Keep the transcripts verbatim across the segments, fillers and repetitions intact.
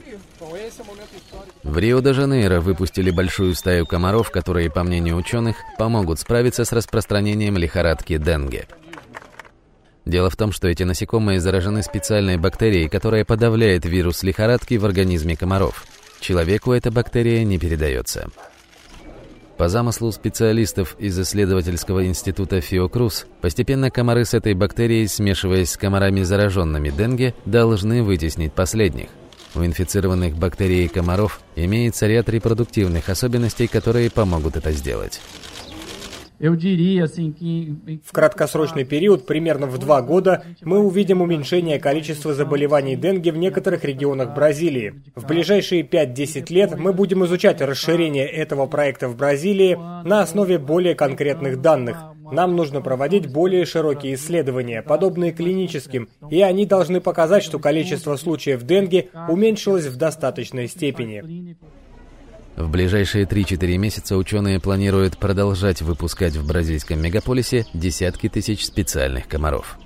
В Рио-де-Жанейро выпустили большую стаю комаров, которые, по мнению ученых, помогут справиться с распространением лихорадки денге. Дело в том, что эти насекомые заражены специальной бактерией, которая подавляет вирус лихорадки в организме комаров. Человеку эта бактерия не передается. По замыслу специалистов из исследовательского института Фиокрус, постепенно комары с этой бактерией, смешиваясь с комарами, зараженными денге, должны вытеснить последних. У инфицированных бактерией комаров имеется ряд репродуктивных особенностей, которые помогут это сделать. В краткосрочный период, примерно в два года, мы увидим уменьшение количества заболеваний денге в некоторых регионах Бразилии. В ближайшие пять-десять лет мы будем изучать расширение этого проекта в Бразилии на основе более конкретных данных. Нам нужно проводить более широкие исследования, подобные клиническим, и они должны показать, что количество случаев денге уменьшилось в достаточной степени. В ближайшие три-четыре месяца ученые планируют продолжать выпускать в бразильском мегаполисе десятки тысяч специальных комаров.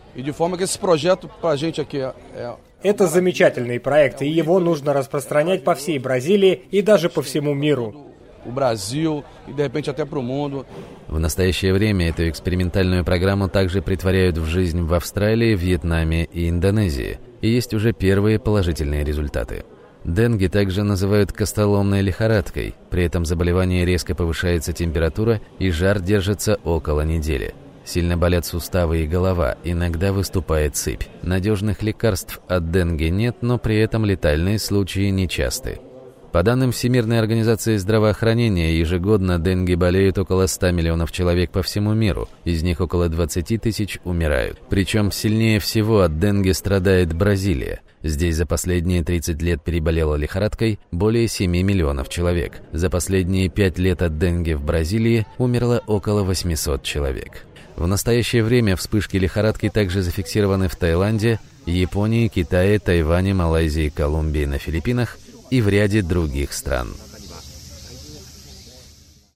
Это замечательный проект, и его нужно распространять по всей Бразилии и даже по всему миру. В настоящее время эту экспериментальную программу также притворяют в жизнь в Австралии, Вьетнаме и Индонезии, и есть уже первые положительные результаты. Денге также называют костоломной лихорадкой, при этом заболевании резко повышается температура и жар держится около недели. Сильно болят суставы и голова, иногда выступает сыпь. Надежных лекарств от денге нет, но при этом летальные случаи нечасты. По данным Всемирной организации здравоохранения, ежегодно денге болеют около ста миллионов человек по всему миру, из них около двадцати тысяч умирают. Причем сильнее всего от денге страдает Бразилия. Здесь за последние тридцать лет переболело лихорадкой более семи миллионов человек. За последние пять лет от денге в Бразилии умерло около восьмисот человек. В настоящее время вспышки лихорадки также зафиксированы в Таиланде, Японии, Китае, Тайване, Малайзии, Колумбии, на Филиппинах и в ряде других стран.